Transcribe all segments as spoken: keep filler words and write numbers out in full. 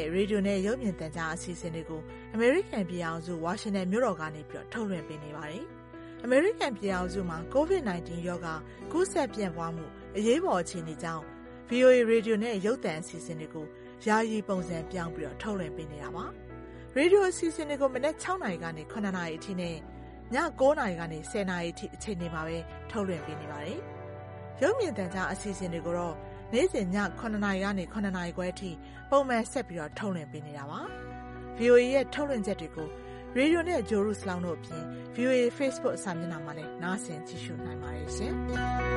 ရေဒီယိုနဲ့ရုပ်မြင်သံကြားအစီအစဉ်တွေကိုအမေရိကန်ပြည်အောင်စုဝါရှင်တန်မြို့တော်ကနေပြီးတော့ထုတ်လွှင့်ပေးနေပါတယ်။အမေရိကန်ပြည်အောင်စုမှာ ကိုဗစ် ၁၉ ရောဂါကူးစက်ပြန့်ပွားမှုအရေးပေါ်အခြေအနေကြောင့် ဗွီအိုအေ ရေဒီယိုနဲ့ရုပ်သံအစီအစဉ်တွေကိုယာယီပုံစံပြောင်းပြီးတော့ထုတ်လွှင့်ပေးနေတာပါ။ရေဒီယိုအစီအစဉ်တွေကိုမနက် ၆ နာရီကနေ ၇ နာရီအထိနဲ့ည ၉ နာရီကနေ ၁၀ နာရီအထိအချိန်တွေမှာပဲထုတ်လွှင့်ပေးနေပါတယ်။ရုပ်မြင်သံကြားအစီအစဉ်တွေကိုတော့နေ့စဉ်ည ၇ နာရီကနေ ၇ နာရီခွဲအထိပုံမှန်ဆက်ပြီးတော့ထုတ်လွှင့်ပေးနေတာပါ။ ဗွီအိုအေရဲ့ထုတ်လွှင့်ချက်တွေကိုရေဒီယိုနဲ့ဂျိုရုစလောင်းတို့အပြင် ဗွီအိုအေ Facebook အစာမျက်နှာမှာလည်းနားဆင်ကြည့်ရှုနိုင်ပါတယ်ရှင်။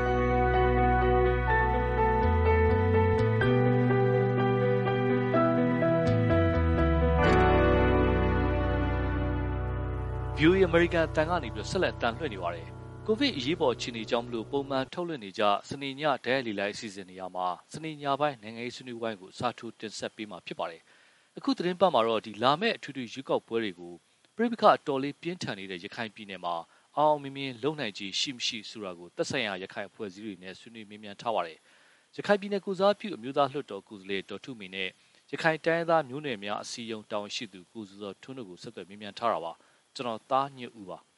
ဗွီအိုအေ American အတန်ကနေပြီးဆက်လက်တန်လွှင့်နေပါတယ်။ကိုဗစ်အရေးပေါ်အခြေအနေကြောင့်မလို့ပုံမှန်ထုတ်လွှင့်နေကြစနေညဒဲလီလိုက်အစီအစဉ်နေရာမှာစနေညပိုင်းနိုင်ငံရေးဆွေးနွေးပွဲကိုအစားထိုးတင်ဆက်ပေးမှာဖြစ်ပါတယ်။အခုသတင်းပတ်မှာတော့ဒီလာမယ့်အထွေထွေရွေးကောက်ပွဲတွေကိုပြည်ပခအတော်လေးပြင်းထန်နေတဲ့ရခိုင်ပြည်နယ်မှာအောင်အောင်မြင်မြင်လုံနိုင်ကြီးရှိမရှိဆိုတာကိုသက်ဆိုင်ရာရခိုင်အဖွဲ့အစည်းတွေနဲ့ဆွေးနွေးမေးမြန်းထားပါတယ်။ရခိုင်ပြည်နယ်ကိုစားပြုအမျိုးသားလွှတ်တော်ကိုယ်စားလှယ်ဒေါ်ထုမေနဲ့ရခိုင်တိုင်းသားမျိုးနွယ်များအစည်းအရုံးတာဝန်ရှိသူကိုစုစောထွန်းတို့ကိုဆက်သွယ်မေးမြန်းထားတာပါ။ကျွန်တော်သားညွတ်ဦးပါ။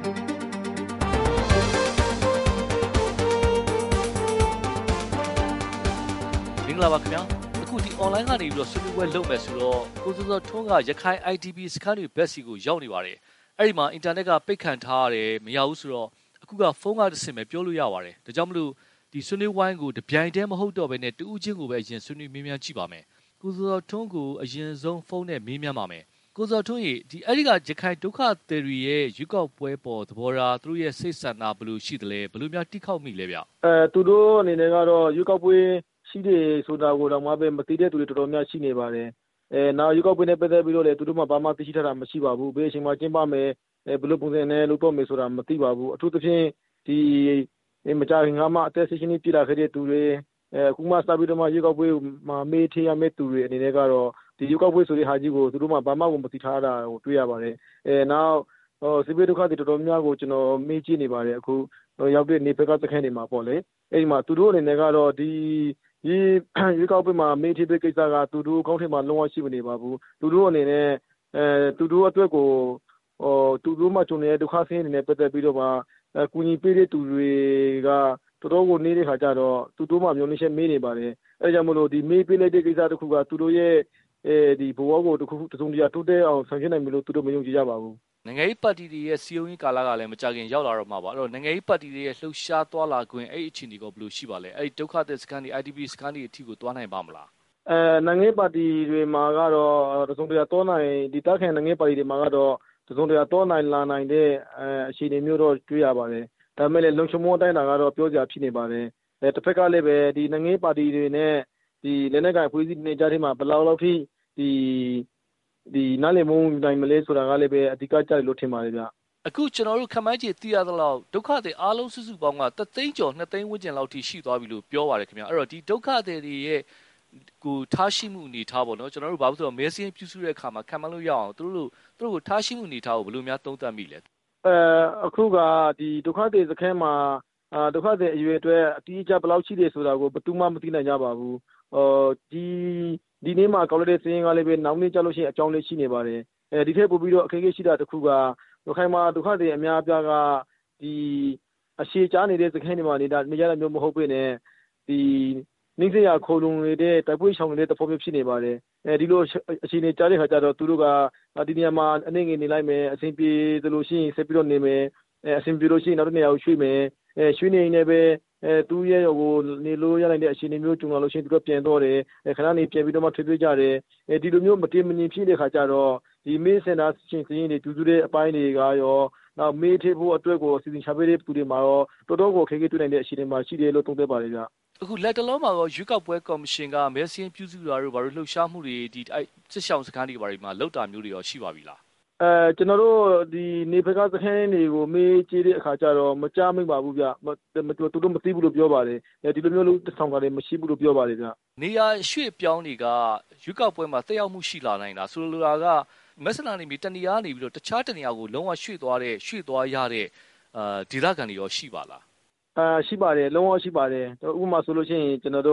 မင်္ဂလာပါခင်ဗျာအခုဒီ online ကနေပြီးတော့ဆွေးနွေးပွဲလုပ်မယ်ဆိုတော့ကိုစုစောထွန်းကရခိုင် I D P စခန်းတွေဘက်စီကိုရောက်နေပါတယ်အဲ့ဒီမှာအင်တာနက်ကပိတ်ခံထားရတယ်မရဘူးဆိုတော့အခုကဖုန်းကတစ်ဆင့်ပဲပြောလို့ရပါတယ်ဒါကြောင့်မလို့ဒီဆွေးနွေးဝိုင်းကိုတပြိုင်တည်းမဟုတ်တော့ဘဲနဲ့တူးချင်းကိုပဲအရင်ဆွေးနွေးမေးမြန်းကြည့်ပါမယ်ကိုစုစောထွန်းကိုအရင်ဆုံးဖုန်းနဲ့မေးမြန်းပါမယ်ကိုစောထွန်းရေဒီအဲ့ဒီကရခိုင်ဒုက္ခသည်တွေရဲ့ရွေးကောက်ပွဲပေါ်သဘောထားသူတို့ရဲ့စိတ်ဆန္ဒဘယ်လိုရှိသလဲဘယ်လိုများတိခောက်မိလဲဗျအဲသူတို့အနေနဲ့ကတော့ရွေးကောက်ပွဲရှိတယ်ဆိုတာကိုတော့မှပဲမသိတဲ့သူတွေတော်တော်များရှိနေပါတယ်အဲနောက်ရွေးကောက်ပွဲနဲ့ပတ်သက်ပြီးတော့လေသူတို့မှဘာမှသိရှိထားတာမရှိပါဘူးဘယ်အချိန်မှကျင်းပမယ်အဲဘယ်လိုပုံစံနဲ့လုပ်တော့မယ်ဆိုတာမသိပါဘူးအထူးသဖြင့်ဒီမကြခင်ကမှအသက်၁၈နှစ်ပြည့်လာခဲ့တဲ့သူတွေအဲအခုမှစပြီးတော့မှရွေးကောက်ပွဲမှာမေးထရမယ့်သူတွေအနေနဲ့ကတော့ဒီရွေးကောက်ပွဲဆိုတဲ့ဟာကြီးကိုသူတို့မှဘာမှမသိထားတာကိုတွေ့ရပါတယ်အဲနောက်ဟိုစစ်ဘေးဒုက္ခတွေတော်တော်များကိုကျွန်တော်မေးကြည့်နေပါတယ်အခုရောက်တဲ့နေဘက်ကစခန်းတွေမှာပေါ့လေအဲဒီမှာသူတို့အနေနဲ့ကတော့ဒီဒီရွေးကောက်ပွဲမှာမေးထတဲ့ကိစ္စကသူတို့ကောင်းထက်မှလုံးဝရှိမနေပါဘူးသူတို့အနေနဲ့အဲသူတို့အတွက်ကိုဟိုသူတို့မှကျွန်တော်ရဲ့ဒုက္ခဆင်းရဲနေပတ်သက်ပြီးတော့မှအကူအညီပေးတဲ့သူတွေကတော်တော်ကိုနေတဲ့ခါကျတော့သူတို့မှမျိုးနှချက်မေးနေပါတယ်အဲဒါကြောင့်မလို့ဒီမေးပေးလိုက်တဲ့ကိစ္စတစ်ခုကသူတို့ရဲ့အဲဒီဘဝကိုတစ်ခုတစုံတရာတိုးတက်အောင်ဆောင်ရွက်နိုင်မယ်လို့သူတို့မယုံကြည်ကြပါဘူးနိုင်ငံရေးပါတီတွေရဲ့စီယုံရေးကာလကလည်းမကြခင်ရောက်လာတော့မှာပါအဲ့တော့နိုင်ငံရေးပါတီတွေရဲ့လှုပ်ရှားသွားလာခွင့်အဲ့အခြေအနေကဘယ်လိုရှိပါလဲအဲ့ဒီဒုက္ခသည်စခန်းတွေ I D P စခန်းတွေအထိကိုသွားနိုင်ပါမလားအဲနိုင်ငံရေးပါတီတွေမှာကတော့တစုံတရာသွားနိုင်ဒီတက်ခံနိုင်ငံရေးပါတီတွေမှာကတော့တစုံတရာသွားနိုင်လာနိုင်တဲ့အဲအခြေအနေမျိုးတော့တွေ့ရပါတယ်ဒါပေမဲ့လည်းလုံခြုံမှုအတိုင်းတာကတော့ပြောစရာဖြစ်နေပါတယ်အဲတစ်ဖက်ကလည်းပဲဒီနိုင်ငံရေးပါတီတွေနဲ့ဒီလက်နက်ကိုင်အဖွဲ့အစည်းတွေကြားထဲမှာဘယ်လောက်လောက်ထိဒီဒီနားလည်မှုနိုင်မလဲဆိုတာကလည်းပဲအဓိကကြတယ်လို့ထင်ပါတယ်ဗျအခုကျွန်တော်တို့ခမိုင်းကြီးသိရသလောက်ဒုက္ခတွေအားလုံးစုစုပေါင်းကတသိန်းကျော်နှစ်သိန်းဝန်းကျင်လောက်ထိရှိသွားပြီလို့ပြောပါတယ်ခင်ဗျအဲ့တော့ဒီဒုက္ခတွေရဲ့ကိုထားရှိမှုအနေထားပေါ့နော်ကျွန်တော်တို့ဘာလို့ဆိုတော့မဲစင်းပြုစုတဲ့အခါမှာခံမလို့ရအောင်သူတို့သူတို့ကိုထားရှိမှုအနေထားကိုဘယ်လိုများသုံးသပ်မိလဲအဲအခုကဒီဒုက္ခတွေစခန်းမှာအာဒုက္ခတွေအရွယ်အတွက်အတိအကျဘယ်လောက်ရှိတယ်ဆိုတာကိုဘယ်သူမှမသိနိုင်ကြပါဘူးဟိုဒီဒီနေ့မှာကောက်လက်တဲ့စင်းကလည်းပဲနောက်နေ့ကျလို့ရှိရင်အကြောင်းလေးရှိနေပါတယ်အဲဒီထက်ပိုပြီးတော့အခက်အခဲရှိတာတစ်ခုကဒုက္ခမှာဒုက္ခတွေအများအပြားကဒီအရှိချားနေတဲ့စခန်းတွေမှာနေတာနေရတဲ့မျိုးမဟုတ်ပေနဲ့ဒီနှိမ့်စရာခိုးလုံနေတဲ့တိုက်ပွဲရှောင်နေတဲ့တဖို့မျိုးဖြစ်နေပါတယ်အဲဒီလိုအခြေအနေကြားတဲ့ခါကျတော့သူတို့ကဒီနေရာမှာအနေငယ်နေလိုက်မယ်အဆင်ပြေသလိုရှိရင်ဆက်ပြီးတော့နေမယ်အဲအဆင်ပြေလို့ရှိရင်နောက်တစ်နေရာကိုရွှေ့မယ်အဲရွှေ့နေနေပဲအဲသူ့ရဲ့ဟိုနေလို့ရနိုင်တဲ့အခြေအနေမျိုးကြုံလာလို့ရှိရင်သူတို့ပြန်တော့တယ်အဲခဏနေပြန်ပြီးတော့မှထွေးထွေးကြတယ်အဲဒီလိုမျိုးမတင်မငြင်ဖြစ်တဲ့ခါကျတော့ဒီမေးစင်တာချင်းစင်းတွေတူတူတဲ့အပိုင်းတွေကရောနောက်မေးထဖို့အတွက်ကိုစီစဉ်ချပေးတဲ့သူတွေမှာရောတော်တော်ကိုခက်ခဲတွေ့နိုင်တဲ့အခြေအနေမှာရှိတယ်လို့သုံးသပ်ပါတယ်ဗျအခုလက်တလုံးမှာတော့ရွေးကောက်ပွဲကော်မရှင်ကမဲစင်းပြုစုတာတို့ဘာလို့လှုပ်ရှားမှုတွေဒီစစ်ဆောင်စခန်းတွေဘာတွေမှာလောက်တာမျိုးတွေရောရှိပါပြီလားအဲကျွန်တော်တို့ဒီနေဖက်ကစခန်းတွေကိုမေးကြည့်တဲ့အခါကျတော့မကြားမိပါဘူးဗျသူတို့မသိဘူးလို့ပြောပါတယ်ဒီလိုမျိုးလို့ဆောင်တာတွေမရှိဘူးလို့ပြောပါတယ်ဗျနေရာရွှေ့ပြောင်းတွေကရွေးကောက်ပွဲမှာတက်ရောက်မှုရှိလာနိုင်တာဆိုလိုတာကမက်ဆလာနေပြီးတနေရာနေပြီးတော့တခြားတနေရာကိုလုံးဝရွှေ့သွားတဲ့ရွှေ့သွားရတဲ့အာဒေသခံတွေရောရှိပါလားအာရှိပါတယ်လုံးဝရှိပါတယ်ဥပမာဆိုလို့ရှိရင်ကျွန်တော်တို့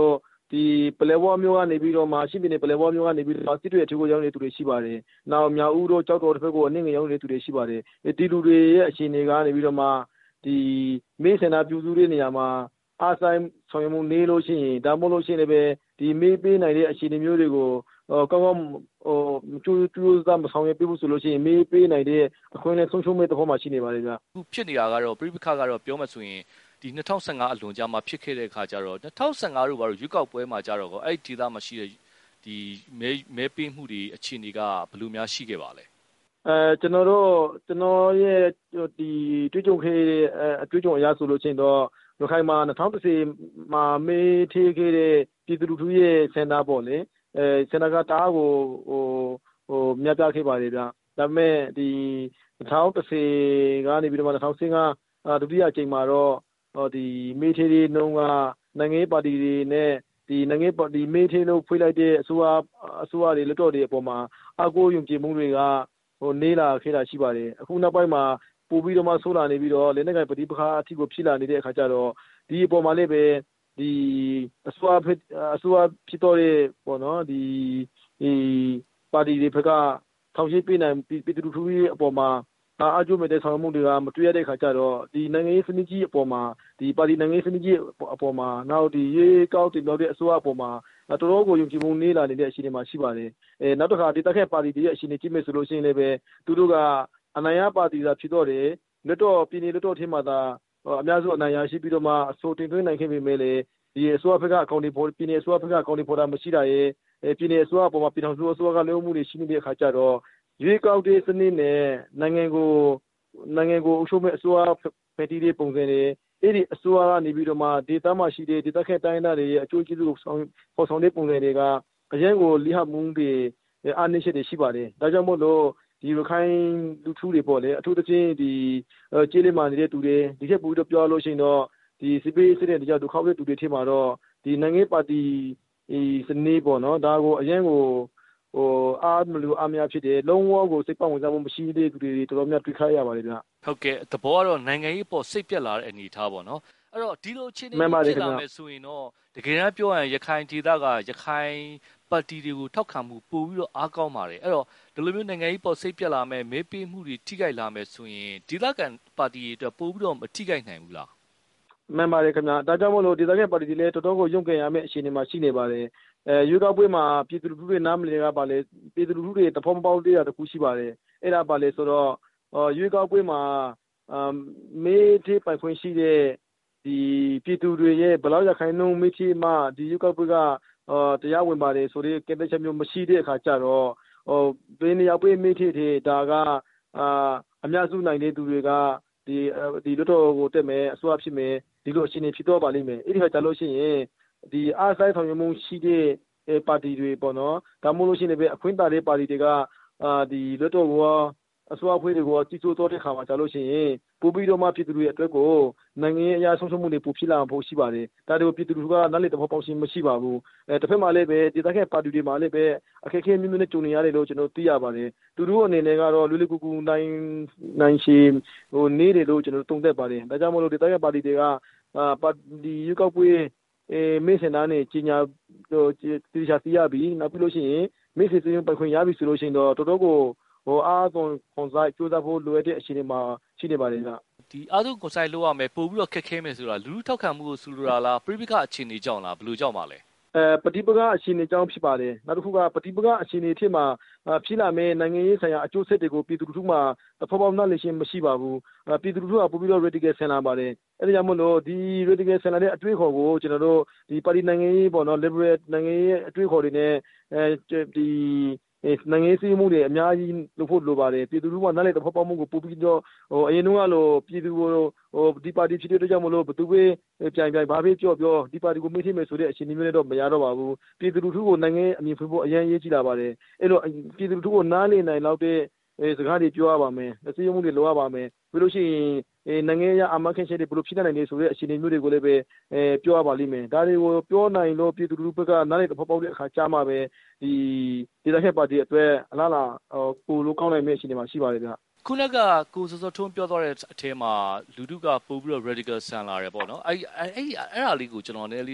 ဒီပလဲဝါမျိုးကနေပြီးတော့မှရှိပြည်နယ်ပလဲဝါမျိုးကနေပြီးတော့စစ်တွေအထူးကိုရောက်နေသူတွေရှိပါတယ်။နောက်မြောက်ဦးတို့ကြောက်တော်တစ်ဖက်ကိုအနှင်းငယ်ရောက်နေသူတွေရှိပါတယ်။ဒီလူတွေရဲ့အခြေအနေကနေပြီးတော့မှဒီမေးစင်တာပြူစုတဲ့နေရာမှာအားဆိုင်ဆောင်ရွက်မှုနေလို့ရှိရင်ဒါမှမဟုတ်လို့ရှိရင်လည်းပဲဒီမေးပေးနိုင်တဲ့အခြေအနေမျိုးတွေကိုကောင်းကောင်းဟိုကျူးကျူးသားမဆောင်ရွက်ပြဖို့ဆိုလို့ရှိရင်မေးပေးနိုင်တဲ့အခွင့်အရေးဆုံးရှုံးမဲ့တစ်ဖက်မှာရှိနေပါတယ်ဗျ။အခုဖြစ်နေတာကတော့ပြိပခါကတော့ပြောမှဆိုရင်ဒီ၂၀၁၅အလွန်ကြာမှာဖြစ်ခဲ့တဲ့အခါကျတော့၂၀၁၅တို့ဘာလို့ရွေးကောက်ပွဲမှာကြတော့အဲ့ဒီဒေသမှာရှိတဲ့ဒီမဲမဲပေးမှုတွေအခြေအနေကဘယ်လိုများရှိခဲ့ပါလဲအဲကျွန်တော်တို့ကျွန်တော်ရဲ့ဒီတွေ့ကြုံခဲ့တဲ့အတွေ့အကြုံအရဆိုလို့ချင်းတော့ရခိုင်မှာ၂၀၁၀မှာမေးထေးခဲ့တဲ့ပြည်သူလူထုရဲ့စင်တာပေါ့လေအဲစင်တာကတအားကိုဟိုဟိုမြတ်ပြခဲ့ပါတယ်ဗျဒါပေမဲ့ဒီ၂၀၁၀ကနေပြီးတော့၂၀၁၅ဒုတိယအကြိမ်မှာတော့ဟောဒီမေးထေးတွေနှုံးကနိုင်ငံရေးပါတီတွေနဲ့ဒီနိုင်ငံပါတီမေးထေးလို့ဖွေးလိုက်တဲ့အစိုးရအစိုးရတွေလက်တော်တွေအပေါ်မှာအကိုယုံကြည်မှုတွေကဟိုနေလာခဲ့တာရှိပါတယ်အခုနောက်ပိုင်းမှာပို့ပြီးတော့မှဆိုးလာနေပြီးတော့လက်နက်ကိုင်ပဋိပက္ခအထိကိုဖြစ်လာနေတဲ့အခါကျတော့ဒီအပေါ်မှာလည်းပဲဒီအစိုးရအစိုးရဖြစ်တော့တဲ့ပေါ့နော်ဒီဒီပါတီတွေဘက်ကထောင်ရှိပေးနိုင်ပြည်သူလူထုရဲ့အပေါ်မှာအားကျိုးမဲ့တဲ့ဆောင်မှုတွေကမတွေ့ရတဲ့အခါကျတော့ဒီနိုင်ငံရေးစနစ်ကြီးအပေါ်မှာဒီပါတီနိုင်ငံရေးစနစ်ကြီးအပေါ်မှာနောက်ဒီရေကောက်တင်ပြောတဲ့အစိုးရအပေါ်မှာတော်တော်ကိုယုံကြည်မှုနေလာနေတဲ့အခြေအနေမှာရှိပါတယ်အဲနောက်တစ်ခါဒီတက်ခဲ့ပါတီတွေရဲ့အခြေအနေကြည့်မယ်ဆိုလို့ရှိရင်လည်းပဲသူတို့ကအနိုင်ရပါတီသာဖြစ်တော့တယ်လက်တော့ပြည်နယ်လက်တော့ထင်းမှာသာအများစုအနိုင်ရရှိပြီးတော့မှအဆိုတင်သွင်းနိုင်ခဲ့ပေမဲ့လေဒီအစိုးရဘက်ကအကောင့်တွေပေါ်ပြည်နယ်အစိုးရဘက်ကအကောင့်တွေပေါ်တာမရှိတာရဲ့ပြည်နယ်အစိုးရအပေါ်မှာပြည်ထောင်စုအစိုးရကလည်းမှုတွေရှိနေတဲ့အခါကျတော့ရွေးကောက်တဲ့စနစ်နဲ့နိုင်ငံကိုနိုင်ငံကိုအုပ်ချုပ်မဲ့အစိုးရဖက်တီးတဲ့ပုံစံတွေအဲ့ဒီအစိုးရကနေပြီးတော့မှဒေသမှာရှိတဲ့ဒေသခက်တိုင်းသားတွေရဲ့အကျိုးကျေးဇူးကိုဆောင်ပေါ်ဆောင်တဲ့ပုံစံတွေကအရင်ကိုလိဟမှုတွေအားနည်းချက်တွေရှိပါတယ်ဒါကြောင့်မို့လို့ဒီရခိုင်လူထုတွေပေါ့လေအထူးသဖြင့်ဒီကျေးလက်မှာနေတဲ့သူတွေဒီချက်ပူတော့ပြောလို့ရှိရင်တော့ဒီစီပီစစ်တဲ့တရားဒုက္ခတဲ့သူတွေထဲမှာတော့ဒီနိုင်ငံပါတီဒီစနေပေါ့နော်ဒါကိုအရင်ကိုဟိုအားမလို့အများဖြစ်တယ်လုံးဝကိုစိတ်ပတ်ဝင်စားမှုမရှိတဲ့သူတွေတော်တော်များတွေ့ခါရပါတယ်ဗျဟုတ်ကဲ့သဘောကတော့နိုင်ငံရေးပေါ်စိတ်ပြက်လာတဲ့အနေအထားပေါ့နော်အဲ့တော့ဒီလိုအခြေအနေဖြစ်လာမယ်ဆိုရင်တော့တကယ်တမ်းပြောရရင်ရခိုင်ဒေသကရခိုင်ပါတီတွေကိုထောက်ခံမှုပို့ပြီးတော့အားကောင်းပါတယ်အဲ့တော့ဒီလိုမျိုးနိုင်ငံရေးပေါ်စိတ်ပြက်လာမယ်မဲပေးမှုတွေထိခိုက်လာမယ်ဆိုရင်ဒေသခံပါတီတွေအတွက်ပို့ပြီးတော့မထိခိုက်နိုင်ဘူးလားမှန်ပါတယ်ခင်ဗျာဒါကြောင့်မို့လို့ဒေသခံပါတီတွေလည်းတော်တော်ကိုရုံ့ကန်ရမယ့်အခြေအနေမှာရှိနေပါတယ်အဲရွေးကောက်ပွဲမှာပြည်သူလူထုတွေနားမလည်တာပါလေပြည်သူလူထုတွေတဖုံပေါက်သေးတာတခုရှိပါတယ်အဲ့ဒါပါလေဆိုတော့ရွေးကောက်ပွဲမှာမေးသေးပိုင်ခွင့်ရှိတဲ့ဒီပြည်သူတွေရဲ့ဘလောက်ရခိုင်နှုန်းမေးသေးမှဒီရွေးကောက်ပွဲကတရားဝင်ပါတယ်ဆိုတဲ့ကန့်သက်ချက်မျိုးမရှိတဲ့အခါကျတော့ဟိုဘယ်နေရာပွဲမေးသေးတယ်ဒါကအအများစုနိုင်တဲ့သူတွေကဒီဒီလွတ်တော်ကိုတက်မယ်အစိုးရဖြစ်မယ်ဒီလိုအခြေအနေဖြစ်တော့ပါလိမ့်မယ်အဲ့ဒီခါကျလို့ရှိရင်ဒီအားဆိုင်ဆောင်ရွက်မှုရှိတဲ့ပါတီတွေပေါ့နော်ဒါမှမဟုတ်လို့ရှိရင်လည်းအခွင့်အာဏာတဲ့ပါတီတွေကအာဒီလွတ်တော်ကအစိုးရဖွဲ့တွေကိုကြီးစိုးတော့တဲ့ခါမှာကျလို့ရှိရင်ပို့ပြီးတော့မှပြည်သူတွေအတွက်ကိုနိုင်ငံရေးအရာဆုံးရှုံးမှုတွေပိုဖြစ်လာဖို့ရှိပါတယ်ဒါတွေကိုပြည်သူတွေကနားလည်တဘောပေါက်ရှင်းမရှိပါဘူးအဲတစ်ဖက်မှာလည်းပဲဒေသခံပါတီတွေမှာလည်းပဲအခက်အခဲမျိုးမျိုးနဲ့ကြုံနေရတယ်လို့ကျွန်တော်သိရပါတယ်သူတို့အနေနဲ့ကတော့လူလူကူကူနိုင်နိုင်ရှိဟိုနေတယ်လို့ကျွန်တော်သုံးသပ်ပါတယ်ဒါကြောင့်မို့လို့ဒေသခံပါတီတွေကအာပါတီရွေးကောက်ပွဲအဲမေ့စင်သားနဲ့ကြီးညာဟိုတီချာစီရပြီနောက်ပြီးလို့ရှိရင်မေ့စင်စင်းပိုင်ခွင့်ရပြီဆိုလို့ရှိရင်တော့တော်တော်ကိုဟိုအားသွန်ခွန်ဆိုင်ကြိုးစားဖို့လိုအပ်တဲ့အခြေအနေမှာရှိနေပါတယ်ဗျဒီအားသွန်ခွန်ဆိုင်လုပ်ရမယ်ပို့ပြီးတော့ခက်ခဲမယ်ဆိုတာလူလူထောက်ခံမှုကိုဆူလိုတာလားပြိပခအခြေအနေကြောင့်လားဘယ်လိုကြောင့်ပါလဲအဲပฏิပကအခြေအနေကြောင့်ဖြစ်ပါတယ်နောက်တစ်ခုကပฏิပကအခြေအနေဖြစ်မှာဖြစ်လာမယ့်နိုင်ငံရေးဆိုင်ရာအကျိုးဆက်တွေကိုပြည်သူလူထုမှာတဖော်ဖော်နားလည်ရှင်းမရှိပါဘူးပြည်သူလူထုကပို့ပြီးတော့ radical ဆင်လာပါတယ်အဲဒါကြောင့်မို့လို့ဒီ radical ဆင်လာတဲ့အတွေ့အခေါ်ကိုကျွန်တော်တို့ဒီပါတီနိုင်ငံရေးပေါ့နော် liberal နိုင်ငံရေးအတွေ့အခေါ်တွေနဲ့အဲဒီနိုင်ငံရေးစည်းမှုတွေအများကြီးလုပ်ဖို့လိုပါတယ်ပြည်သူလူထုကနားလည်တဖော်ဖော်မှုကိုပို့ပြီးတော့ဟိုအရင်တုန်းကလိုပြည်သူကိုဟိုဒီပါတီဖြစ်တဲ့ကြောင့်မလို့ဘသူပဲပြိုင်ပြိုင်ဘာပဲပြောပြောဒီပါတီကိုမေ့ထိမယ်ဆိုတဲ့အခြေအနေမျိုးနဲ့တော့မရတော့ပါဘူးပြည်သူလူထုကိုနိုင်ငံအမြင်ဖွင့်ဖို့အရင်ရေးကြည့်လာပါတယ်အဲ့လိုပြည်သူလူထုကိုနားလည်နိုင်လောက်တဲ့စကားတွေပြောရပါမယ်စည်းရုံးမှုတွေလုပ်ရပါမယ်ပြီးလို့ရှိရင်နိုင်ငံရေးအမှန်ကန်ချက်တွေဘယ်လိုဖြစ်နိုင်လဲဆိုတဲ့အခြေအနေမျိုးတွေကိုလည်းပဲအဲပြောရပါလိမ့်မယ်ဒါတွေကိုပြောနိုင်လို့ပြည်သူလူထုဘက်ကနားလည်တဖော်ဖော်တဲ့အခါကြားမှာပဲဒီဒေသခံပါတီအတွက်အလားလားကိုလိုကောင်းနိုင်မယ့်အခြေအနေမှာရှိပါတယ်ဗျခုနကကိုစောစောထွန်းပြောသွားတဲ့အထဲမှာလူထုကပို့ပြီးတော့ radical ဆန်လာတယ်ပေါ့နော်အဲ့အဲ့အဲ့အဲ့ဒါလေးကိုကျွန်တော်လည်းလေး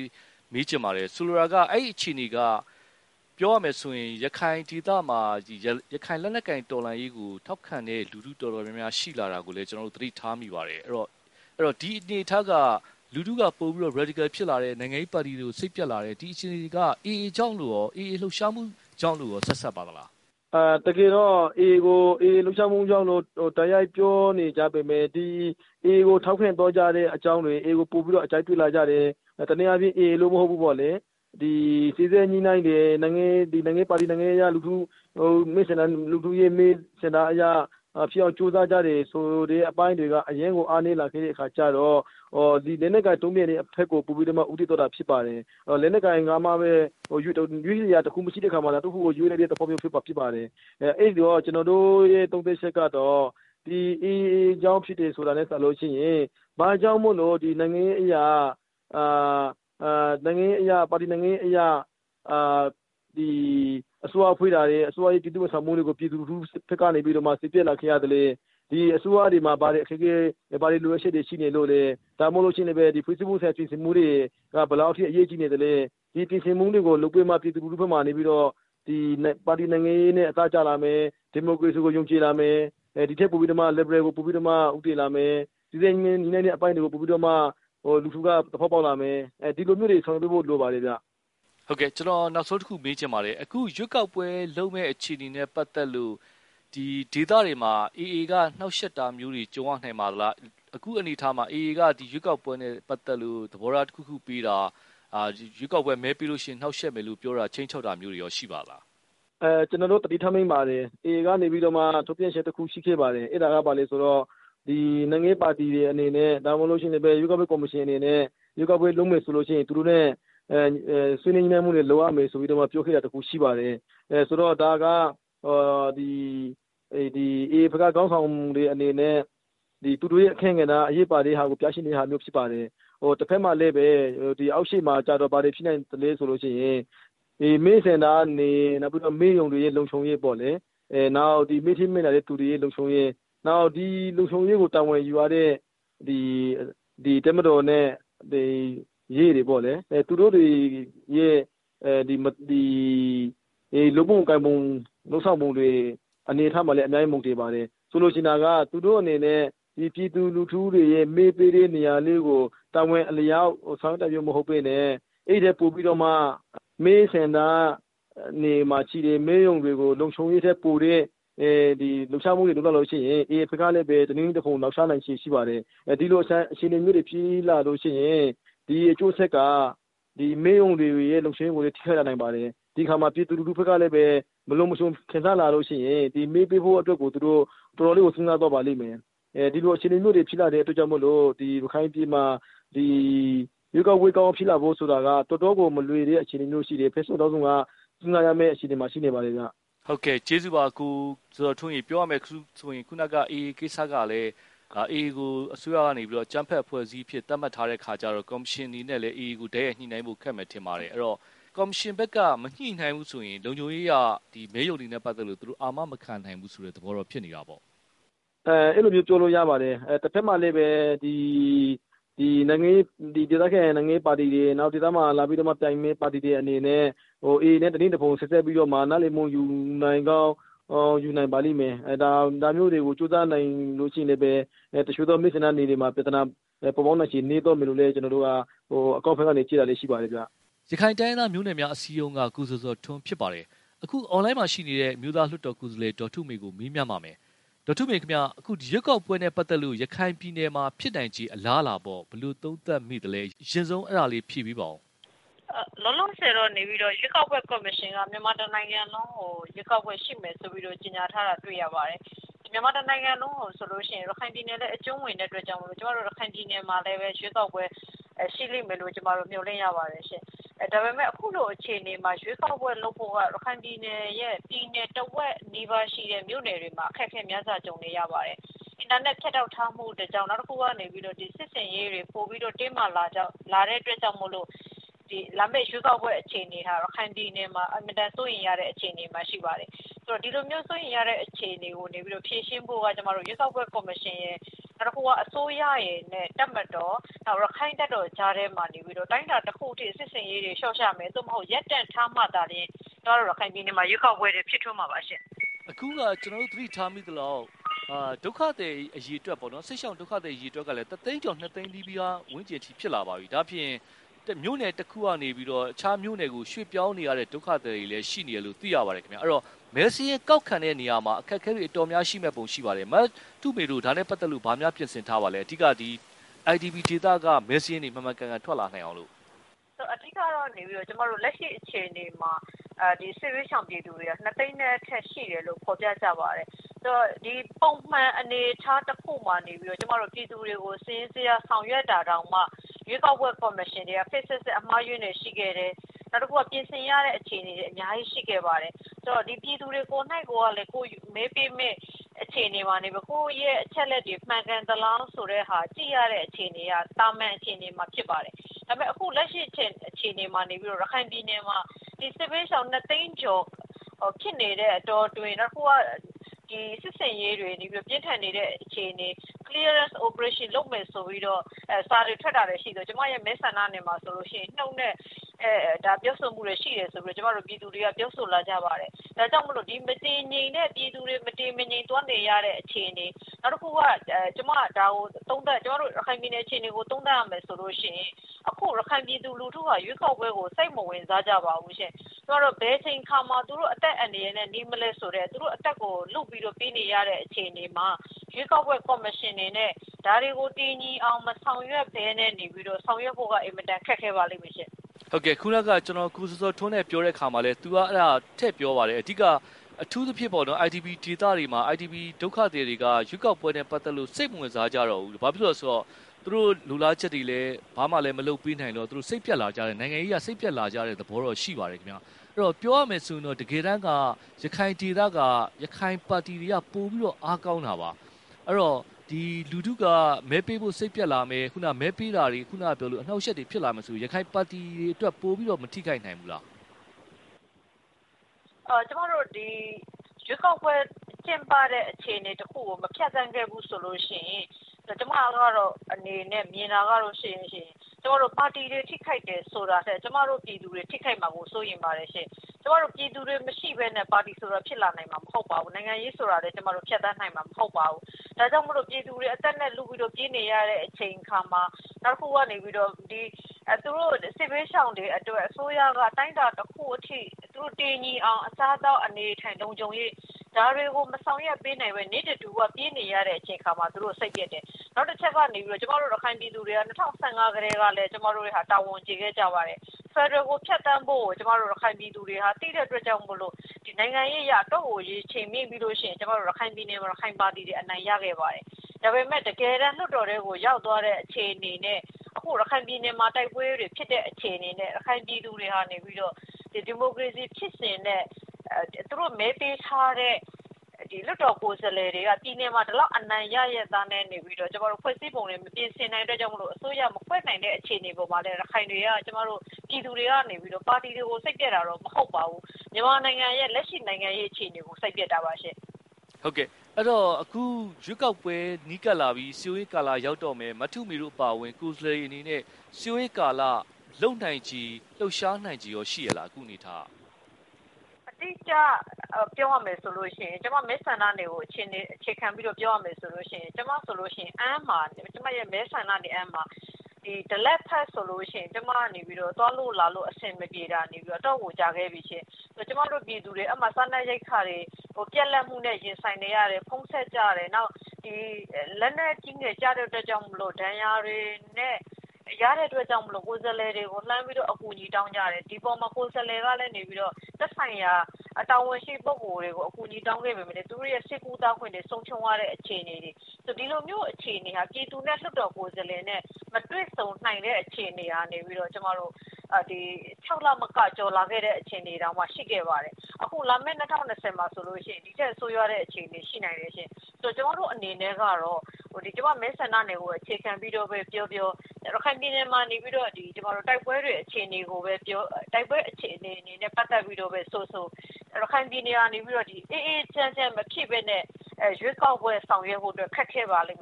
မေးချင်ပါတယ်ဆိုလိုတာကအဲ့ဒီအခြေအနေကပြောရမယ်ဆိုရင်ရခိုင်ဒေသမှာရခိုင်လက်နက်ကင်တော်လှန်ရေးကိုထောက်ခံတဲ့လူထုတော်တော်များများရှိလာတာကိုလည်းကျွန်တော်တို့သတိထားမိပါတယ်အဲ့တော့အဲ့တော့ဒီအနေအထားကလူထုကပို့ပြီးတော့ radical ဖြစ်လာတဲ့နိုင်ငံရေးပါတီတွေကိုစိတ်ပြတ်လာတဲ့ဒီအခြေအနေက အေးအေးကြောင့်လို့ရောအေးအေးလှုပ်ရှားမှုကြောင့်လို့ရောဆက်ဆက်ပါသလားအဲတကယ်တော့အေးကိုအေးလှုပ်ရှားမှုကြောင့်လို့တရားရိုက်ပြောနေကြပေမဲ့ဒီအေးကိုထောက်ခံတော့ကြတဲ့အကြောင်းတွေအေးကိုပို့ပြီးတော့အကြိုက်တွေ့လာကြတယ်တနည်းအားဖြင့်အေးလို့မဟုတ်ဘူးပေါ့လေဒီစီစဲညီနိုင်တယ်နိုင်ငံဒီနိုင်ငံပါတီနိုင်ငံရေးလူထုဟိုမစ်စင်လူထုရေးမေးစင်တာအရာဖြစ်အောင်ကြိုးစားကြတယ်ဆိုတဲ့အပိုင်းတွေကအရင်ကိုအားနေလာခဲ့တဲ့အခါကျတော့ဟိုဒီလက်နက်ကတုံးပြတဲ့အဖက်ကိုပူပြီးတော့မှဥတည်တော့တာဖြစ်ပါတယ်လက်နက်ကငါမှပဲဟိုရွရွေးရတခုမရှိတဲ့ခါမှာလားတခုကိုရွေးလိုက်တဲ့သဘောမျိုးဖြစ်ပါဖြစ်ပါတယ်အဲအဲ့ဒီတော့ကျွန်တော်တို့ရဲ့တုံးသက်ချက်ကတော့ဒီအေးအေးကြောင်းဖြစ်တယ်ဆိုတာနဲ့ဆက်လို့ရှိရင်ဘာကြောင့်မို့လို့ဒီနိုင်ငံရေးအရာအာအာနိုင်ငံရေးအရာပါတီနိုင်ငံရေးအရာအာဒီအစိုးရဖွဲ့တာတွေအစိုးရရဲ့တည်တည်ဆောင်မှုတွေကိုပြည်သူလူထုဖက်ကနေပြီးတော့မှစစ်ပြက်လာခဲ့ရတယ်လေဒီအစိုးရတွေမှာဗားတဲ့အခက်အခဲဗားတဲ့လိုအပ်ချက်တွေရှိနေလို့လေဒါမှမဟုတ်လို့ရှိနေပဲဒီ Facebook ဆက်ပြင်ဆင်မှုတွေကဘယ်လောက်အထိအရေးကြီးနေတယ်လဲဒီပြင်ဆင်မှုတွေကိုလုပ်ပေးမှပြည်သူလူထုဖက်မှာနေပြီးတော့ဒီပါတီနိုင်ငံရေးနဲ့အသားကျလာမယ်ဒီမိုကရေစီကိုယုံကြည်လာမယ်အဲဒီထက်ပိုပြီးတော့မှ liberal ကိုပိုပြီးတော့မှဥတည်လာမယ်ဒီတဲ့ညီနေတဲ့အပိုင်းတွေကိုပိုပြီးတော့မှဟိုလူထုကသဘောပေါက်လာမယ်အဲဒီလိုမျိုးတွေဆောင်ရွက်ဖို့လိုပါတယ်ဗျဟုတ်ကဲ့ကျွန်တော်နောက်ဆုံးတစ်ခုမေးချင်ပါတယ်အခုရွက်ကောက်ပွဲလုပ်မဲ့အခြေအနေနဲ့ပတ်သက်လို့ဒီဒေသတွေမှာ အေးအေးကနှောက်ယှက်တာမျိုးတွေကြုံရနိုင်ပါသလားအခုအနေထားမှာ အေးအေးကဒီရွက်ကောက်ပွဲနဲ့ပတ်သက်လို့သဘောထားတစ်ခုခုပေးတာအာရွက်ကောက်ပွဲမဲပြီးလို့ရှိရင်နှောက်ယှက်မယ်လို့ပြောတာချင်းချောက်တာမျိုးတွေရောရှိပါလားအဲကျွန်တော်တို့တတိထမိန်ပါတယ်အေးကနေပြီးတော့မှထုတ်ပြန်ချက်တစ်ခုရှိခဲ့ပါတယ်အဲ့ဒါကပါလေဆိုတော့ဒီနိုင်ငံပါတီတွေအနေနဲ့ဒါမှမဟုတ်ရှင်လည်းပဲရွက်ကောက်ပွဲကော်မရှင်အနေနဲ့ရွက်ကောက်ပွဲလုပ်မယ်ဆိုလို့ရှိရင်သူတို့နဲ့အဲဆွေးနွေးနေမှုတွေလုပ်ရမယ်ဆိုပြီးတော့မှပြောခဲ့တာတခုရှိပါတယ်အဲဆိုတော့ဒါကဟောဒီဒီအေးဖကကောင်းဆောင်တွေအနေနဲ့ဒီသူတို့ရဲ့အခန့်ကဏ္ဍအရေးပါတဲ့ဟာကိုပြရှင်းနေတာမျိုးဖြစ်ပါတယ်ဟိုတစ်ဖက်မှာလည်းပဲဒီအောက်ရှိမှာကြာတော့ပါတယ်ဖြစ်နိုင်တယ်ဆိုလို့ရှိရင်ဒီမေးစင်တာနေနောက်ပြီးတော့မေးယုံတွေရဲ့လုံခြုံရေးပေါ့လေအဲနောက်ဒီမေးထိမင်းလာတဲ့သူတွေရဲ့လုံခြုံရေးနောက်ဒီလုံခြုံရေးကိုတာဝန်ယူရတဲ့ဒီဒီတမတော်နဲ့ဒီရေးတွေပေါ့လေအဲသူတို့တွေရဲ့အဲဒီဒီအဲလူပုံကံပုံလုံဆောင်ပုံတွေအနေထားမှာလည်းအများကြီးမုံတေပါတယ်ဆိုလို့ရှိရင်ကသူတို့အနေနဲ့ဒီပြည်သူလူထုတွေရဲ့မေးပေးတဲ့နေရာလေးကိုတာဝန်အလျောက်ဆောင်တက်ပြမဟုတ်ပေနဲ့အဲ့ဒီပို့ပြီးတော့မှမေးစင်တာနေမှာချီတယ်မေးယုံတွေကိုလုံခြုံရေးတဲ့ပို့တဲ့အဲဒီလုံခြားမှုတွေလုပ်လို့ရှိရင်အေးဖကလည်းပဲတနည်းတစ်ခုနောက်ရှာနိုင်ရှိရှိပါတယ်အဲဒီလိုအခြေအနေမျိုးတွေဖြစ်လာလို့ရှိရင်ဒီအကျိုးဆက်ကဒီမေးယုံတွေရဲ့လုံခြုံရေးကိုထိခိုက်လာနိုင်ပါတယ်ဒီခါမှာပြည်သူလူထုဖက်ကလည်းပဲမလုံးမရှုံခင်စားလာလို့ရှိရင်ဒီမေးပေးဖို့အတွက်ကိုသူတို့တော်တော်လေးကိုစဉ်းစားတော့ပါလိမ့်မယ်အဲဒီလိုအခြေအနေမျိုးတွေဖြစ်လာတဲ့အတွက်ကြောင့်မို့လို့ဒီရခိုင်ပြည်မှာဒီရွေးကောက်ပွဲကောင်းဖြစ်လာဖို့ဆိုတာကတော်တော်ကိုမလွယ်တဲ့အခြေအနေမျိုးရှိတယ်ဖက်ဆိုတော့ဆုံးကစဉ်းစားရမယ့်အခြေအနေမှာရှိနေပါလေဗျဟုတ်ကဲ့ကျေးဇူးပါကိုဆိုတော့ထွန်းကြီးပြောရမယ်ဆိုရင်ခုနကအေးကိစ္စကလည်းအေးကိုအစိုးရကနေပြီးတော့ကြမ်းဖက်ဖွဲ့စည်းဖြစ်သတ်မှတ်ထားတဲ့ခါကျတော့ကော်မရှင်နေနဲ့လည်းအေးကိုတည်းရဲ့ညှိနှိုင်းဖို့ခက်မယ်ထင်ပါတယ်အဲ့တော့ကော်မရှင်ဘက်ကမညှိနှိုင်းဘူးဆိုရင်လုံခြုံရေးရဒီမဲယုံတွေနဲ့ပတ်သက်လို့သူတို့အာမမခံနိုင်ဘူးဆိုတဲ့သဘောတော့ဖြစ်နေတာပေါ့အဲအဲ့လိုမျိုးပြောလို့ရပါတယ်အဲတစ်ဖက်မှာလည်းပဲဒီဒီနိုင်ငံဒီဒေသခံနိုင်ငံပါတီတွေနောက်ဒေသမှာလာပြီးတော့မှပြိုင်မဲပါတီတွေအနေနဲ့ဟိုအေးနဲ့တနည်းတစ်ပုံဆက်ဆက်ပြီးတော့မှနားလည်မှုယူနိုင်ကောင်းအော်ယူနိုင်ပါလိမ့်မယ်အဲဒါဒါမျိုးတွေကိုစူးစမ်းနိုင်လို့ရှိရင်လည်းပဲတချို့သောမစ္စနာနေတွေမှာပြဿနာပေါ်ပေါင်းနေချင်နေတော့မယ်လို့လည်းကျွန်တော်တို့ကဟိုအကောင့်ဖက်ကနေကြည့်တာလေးရှိပါတယ်ဗျရခိုင်တိုင်းသားမျိုးနယ်များအစည်းအရုံးကကုစောစောထွန်းဖြစ်ပါတယ်အခု online မှာရှိနေတဲ့မြို့သားလွှတ်တော်ကုစလေဒေါ်ထုမေကိုမေးမြန်းပါမယ်ဒေါ်ထုမေခင်ဗျအခုဒီရွက်ကောက်ပွဲနဲ့ပတ်သက်လို့ရခိုင်ပြည်နယ်မှာဖြစ်နိုင်ခြေအလားအလာပေါ့ဘယ်လိုသုံးသပ်မိတယ်လဲရင်ဆုံးအဲ့ဒါလေးဖြည့်ပြီးပါဦးလုံးလုံးဆယ်တော့နေပြီးတော့ရွေးကောက်ပွဲကော်မရှင်ကမြန်မာတိုင်းနိုင်ငံလုံးကိုရွေးကောက်ပွဲရှိမယ်ဆိုပြီးတော့ကြေညာထားတာတွေ့ရပါတယ်။မြန်မာတိုင်းနိုင်ငံလုံးကိုဆိုလို့ရှိရင်ရခိုင်ပြည်နယ်လည်းအကျုံးဝင်တဲ့အတွက်ကြောင့်မလို့ကျမတို့ရခိုင်ပြည်နယ်မှာလည်းပဲရွေးကောက်ပွဲရှိလိမ့်မယ်လို့ကျမတို့မျှော်လင့်ရပါတယ်ရှင်။အဲဒါပေမဲ့အခုလိုအခြေအနေမှာရွေးကောက်ပွဲလုပ်ဖို့ကရခိုင်ပြည်နယ်ရဲ့ပြည်နယ်တဝက်နီးပါးရှိတဲ့မြို့နယ်တွေမှာအခက်အခဲများစွာကြုံနေရပါတယ်။အင်တာနက်ဖြတ်တောက်ထားမှုတကြောင်နောက်တစ်ခုကနေပြီးတော့ဒီစစ်စင်ရေးတွေပို့ပြီးတော့တင်းမာလာကြလာတဲ့အတွက်ကြောင့်မလို့ဒီလာမယ့်ရွေးကောက်ပွဲအခြေအနေဟာရခိုင်ပြည်နယ်မှာအမြဲတမ်းစိုးရင်ရတဲ့အခြေအနေမှာရှိပါတယ်။ဆိုတော့ဒီလိုမျိုးစိုးရင်ရတဲ့အခြေအနေကိုနေပြီးတော့ဖြည့်ရှင်းဖို့ကကျမတို့ရွေးကောက်ပွဲကော်မရှင်ရဲ့နောက်တစ်ခုကအစိုးရရဲ့နဲ့တက်မတော်နောက်ရခိုင်တက်တော်ကြားထဲမှာနေပြီးတော့တိုင်းတာတစ်ခုတည်းစစ်စင်ရေးတွေရှော့ချမယ်သို့မဟုတ်ရက်တန့်ထားမှသာလျှင်ကျွန်တော်တို့ရခိုင်ပြည်နယ်မှာရွေးကောက်ပွဲတွေဖြစ်ထွန်းမှာပါရှင်အခုကကျွန်တော်တို့သတိထားမိသလောက်အာဒုက္ခသည်အရေးအတွက်ပေါ့နော်ဆိတ်ရှောင်ဒုက္ခသည်အရေးအတွက်ကလည်းတသိန်းကျော်နှစ်သိန်းပြီးပြီးဝန်းကျင်ထိဖြစ်လာပါပြီဒါဖြင့်မြို့နယ်တစ်ခုကနေပြီးတော့အခြားမြို့နယ်ကိုရွှေ့ပြောင်းနေရတဲ့ဒုက္ခသည်တွေလည်းရှိနေရလို့သိရပါတယ်ခင်ဗျအဲ့တော့မဲစင်းကောက်ခံတဲ့နေရာမှာအခက်အခဲတွေအတော်များရှိမဲ့ပုံရှိပါတယ်မတ်တူမေတို့ဒါနဲ့ပတ်သက်လို့ဗာများပြင်ဆင်ထားပါလဲအဓိကဒီ I D P ဒေတာကမဲစင်းတွေမှန်မှန်ကန်ကန်ထွက်လာနိုင်အောင်လို့ဆိုအဓိကတော့နေပြီးတော့ကျမတို့လက်ရှိအခြေအနေမှာအဲဒီစစ်ရေးဆောင်ပြည်သူတွေကနှစ်သိန်းနဲ့ထက်ရှိတယ်လို့ဖော်ပြကြပါတယ်ဆိုတော့ဒီပုံမှန်အနေထားတစ်ခုမှနေပြီးတော့ကျမတို့ပြည်သူတွေကိုစင်းစရာဆောင်ရွက်တာတောင်မှရွေးကောက်ပွဲကော်မရှင်တွေက face အမှားယွင်းနေရှိခဲ့တယ်နောက်တစ်ခုကပြင်ဆင်ရတဲ့အခြေအနေတွေအများကြီးရှိခဲ့ပါတယ်ဆိုတော့ဒီပြည်သူတွေကိုနိုင်ကိုကလည်းကိုမဲပေးမဲ့အခြေအနေမှာနေပြီးကိုရဲ့အချက်လက်တွေမှန်ကန်သလားဆိုတဲ့ဟာကြည့်ရတဲ့အခြေအနေကတာမန်အခြေအနေမှာဖြစ်ပါတယ်ဒါပေမဲ့အခုလက်ရှိအခြေအနေမှာနေပြီးတော့ရခိုင်ပြည်နယ်မှာဒီစစ်ဘေးရှောင်နှစ်သိန်းကျော်ဖြစ်နေတဲ့အတော်တွင်နောက်ခုကဒီစစ်စင်ရေးတွေနေပြီးပြင်းထန်နေတဲ့အခြေအနေ clearance operation လုပ်မယ်ဆိုပြီးတော့အဲစာတွေထွက်တာလည်းရှိတယ်ကျွန်မရဲ့မဲဆန္ဒနယ်မှာဆိုလို့ရှိရင်နှုတ်နဲ့အဲဒါပြောဆိုမှုတွေရှိတယ်ဆိုပြီးကျွန်တော်တို့ပြည်သူတွေကပြောဆိုလာကြပါတယ်ဒါကြောင့်မလို့ဒီမတည်ငြိမ်တဲ့ပြည်သူတွေမတည်မငြိမ်သွားနေရတဲ့အခြေအနေနောက်တစ်ခုကကျွန်မဒါကိုသုံးသပ်ကျွန်တော်တို့ရခိုင်ပြည်နယ်အခြေအနေကိုသုံးသပ်ရမယ်ဆိုလို့ရှိရင်အခုရခိုင်ပြည်သူလူထုဟာရွေးကောက်ပွဲကိုစိတ်မဝင်စားကြပါဘူးရှင်ကျွန်တော်တို့ဘယ်ချိန်ခါမှသူတို့အသက်အန္တရာယ်နဲ့နေမလဲဆိုတဲ့သူတို့အသက်ကိုလုပြီးတော့ပြီးနေရတဲ့အခြေအနေမှာရွေးကောက်ပွဲကော်မရှင်နေနဲ့ဒါတွေကိုတည်ငြိမ်အောင်မဆောင်ရွက်ဘဲနဲ့နေပြီးတော့ဆောင်ရွက်ဖို့ကအင်မတန်ခက်ခဲပါလိမ့်မယ်ရှင်ဟုတ်ကဲ့ခုနကကျွန်တော်ကိုစောစောထွန်းနဲ့ပြောတဲ့ခါမှာလဲ तू ကအဲ့ဒါထည့်ပြောပါတယ်အဓိကအထူးသဖြင့်ပေါ့နော် I D P ဒေတာတွေမှာ I D P ဒုက္ခသည်တွေကရွေးကောက်ပွဲနဲ့ပတ်သက်လို့စိတ်မဝင်စားကြတော့ဘူးဘာဖြစ်လို့ဆိုတော့သူတို့လူလားချက်တွေလည်းဘာမှလည်းမလုပ်ပေးနိုင်တော့သူတို့စိတ်ပြက်လာကြတယ်နိုင်ငံရေးကစိတ်ပြက်လာကြတဲ့သဘောတော့ရှိပါတယ်ခင်ဗျာအဲ့တော့ပြောရမယ်ဆိုရင်တော့တကယ်တမ်းကရခိုင်ဒေတာကရခိုင်ပါတီတွေကပို့ပြီးတော့အားကောင်းတာပါအဲ့တော့ဒီလူထုကမဲပေးဖို့စိတ်ပြက်လာမယ်ခုနမဲပေးတာတွေခုနပြောလို့အနှောက်အယှက်တွေဖြစ်လာမယ်ဆိုရခိုင်ပါတီတွေအတွက်ပို့ပြီးတော့မထိခိုက်နိုင်ဘူးလားအော်ကျမတို့ဒီရွေးကောက်ပွဲကျင်းပတဲ့အခြေအနေတစ်ခုကိုမဖြတ်သန်းခဲ့ဘူးဆိုလို့ရှိရင်ကျမကတော့အနေနဲ့မြင်တာကတော့ရှိရင်ရှင်ကျမတို့ပါတီတွေထိခိုက်တယ်ဆိုတာတဲ့ကျမတို့ပြည်သူတွေထိခိုက်မှာကိုစိုးရင်ပါတယ်ရှင်ကျမတို့ပြည်သူတွေမရှိဘဲနဲ့ပါတီဆိုတာဖြစ်လာနိုင်မှာမဟုတ်ပါဘူးနိုင်ငံရေးဆိုတာလည်းကျမတို့ဖြတ်သန်းနိုင်မှာမဟုတ်ပါဘူးဒါကြောင့်မလို့ပြည်သူတွေအသက်နဲ့လူပြီးတော့ပြည်နေရတဲ့အချိန်ခါမှာနောက်တစ်ခုကနေပြီးတော့ဒီအဲသူတို့စစ်ဘေးရှောင်တွေအတွက်အစိုးရကတိုင်းတာတစ်ခုအထိသူတို့တင်ကြီးအောင်အစားအသောက်အနေထိုင်လုံခြုံရေးဒါတွေကိုမဆောင်ရွက်ပေးနိုင်ပဲနေတူကပြည်နေရတဲ့အချိန်ခါမှာသူတို့စိတ်ပြတ်တယ်နောက်တစ်ချက်ကနေပြီးတော့ကျမတို့ရခိုင်ပြည်သူတွေက၂၀၁၅ကတည်းကလည်းကျမတို့ဟာတာဝန်ကျေခဲ့ကြပါတယ်ဖက်ဒရယ်ကိုဖြတ်တန်းဖို့ကျမတို့ရခိုင်ပြည်သူတွေဟာသိတဲ့အတွက်ကြောင့်မလို့ဒီနိုင်ငံရေးရတော့ကိုရေးချိန်မြင့်ပြီးလို့ရှိရင်ကျမတို့ရခိုင်ပြည်နယ်မှာရခိုင်ပါတီတွေအနိုင်ရခဲ့ပါတယ်ဒါပေမဲ့တကယ်တမ်းလွှတ်တော်တွေကိုရောက်သွားတဲ့အခြေအနေနဲ့အခုရခိုင်ပြည်နယ်မှာတိုက်ပွဲတွေဖြစ်တဲ့အခြေအနေနဲ့ရခိုင်ပြည်သူတွေဟာနေပြီးတော့ဒီဒီမိုကရေစီဖြစ်စဉ်နဲ့သူတို့မဲပေးထားတဲ့ဒီလွတ်တော်ကိုယ်စားလှယ်တွေကပြည်နယ်မှာဒီလောက်အနိုင်ရရသားနဲ့နေပြီးတော့ကျမတို့ဖွဲ့စည်းပုံတွေမပြင်ဆင်နိုင်တဲ့ကြောင့်မလို့အစိုးရမဖွဲ့နိုင်တဲ့အခြေအနေပေါ်မှာလည်းရခိုင်တွေကကျမတို့ပြည်သူတွေကနေပြီးတော့ပါတီတွေကိုစိတ်ပြတ်တာတော့မဟုတ်ပါဘူးမြန်မာနိုင်ငံရဲ့လက်ရှိနိုင်ငံရေးအခြေအနေကိုစိတ်ပြတ်တာပါရှင့်ဟုတ်ကဲ့အဲ့တော့အခုရွေးကောက်ပွဲနီးကပ်လာပြီးစီယိုရေးကာလရောက်တော့မယ်မထုမီတို့အပါဝင်ကိုယ်စားလှယ်အနေနဲ့စီယိုရေးကာလလုံနိုင်ကြီးလှုပ်ရှားနိုင်ကြီးရောရှိရလားအခုနေထားတိကျပြောရမယ်ဆိုလို့ရှိရင်ကျွန်မမဲဆန္ဒတွေကိုအချင်းအခြေခံပြီးတော့ပြောရမယ်ဆိုလို့ရှိရင်ကျွန်မဆိုလို့ရှိရင်အမ်းမှာကျွန်မရဲ့မဲဆန္ဒနေအမ်းမှာဒီဒလက်ဖက်ဆိုလို့ရှိရင်ကျွန်မနေပြီးတော့သွားလို့လာလို့အဆင်မပြေတာနေပြီးတော့တော့ကိုကြာခဲ့ပြီရှင်ဆိုကျွန်မတို့ပြည်သူတွေအမှစားနပ်ရိက္ခာတွေဟိုပြက်လက်မှုနဲ့ရင်ဆိုင်နေရတယ်ဖုံးဆက်ကြရတယ်နောက်ဒီလက်နဲ့ကြီးငယ်ကြတဲ့အတွက်ကြောင့်မလို့ဒဏ်ရာတွေနဲ့ရတဲ့အတွက်ကြောင့်မလို့ကိုယ်စားလှယ်တွေကိုလှမ်းပြီးတော့အကူအညီတောင်းကြတယ်ဒီပေါ်မှာကိုယ်စားလှယ်ကလည်းနေပြီးတော့သက်ဆိုင်ရာအတာဝန်ရှိပုဂ္ဂိုလ်တွေကိုအကူအညီတောင်းခဲ့ပေမဲ့သူတို့ရဲ့စစ်ကူသားခွင့်တွေဆုံးရှုံးရတဲ့အခြေအနေတွေဆိုဒီလိုမျိုးအခြေအနေဟာပြည်သူနဲ့လွှတ်တော်ကိုယ်စားလှယ်နဲ့မတွေ့ဆုံနိုင်တဲ့အခြေအနေဟာနေပြီးတော့ကျမတို့ဒီ၆လမကကြော်လာခဲ့တဲ့အခြေအနေတောင်မှရှိခဲ့ပါတယ်အခုလာမယ့်၂၀၂၀မှာဆိုလို့ရှိရင်ဒီချက်ဆိုးရွားတဲ့အခြေအနေရှိနိုင်တယ်ရှင်ဆိုတော့ကျမတို့အနေနဲ့ကတော့ဟိုဒီကျမမဲဆန္ဒနယ်ကိုအခြေခံပြီးတော့ပဲပြောပြောရခိုင်ပြည်နယ်မှာနေပြီးတော့ဒီကျမတို့တိုက်ပွဲတွေအခြေအနေကိုပဲပြောတိုက်ပွဲအခြေအနေအနေနဲ့ပတ်သက်ပြီးတော့ပဲဆိုဆိုရခိုင်ပြည်နယ်ကနေပြီးတော့ဒီအေးအေးချမ်းချမ်းမဖြစ်ဘဲနဲ့အဲရွေးကောက်ပွဲဆောင်ရွက်ဖို့အတွက်ခက်ခဲပါလိမ့်မယ်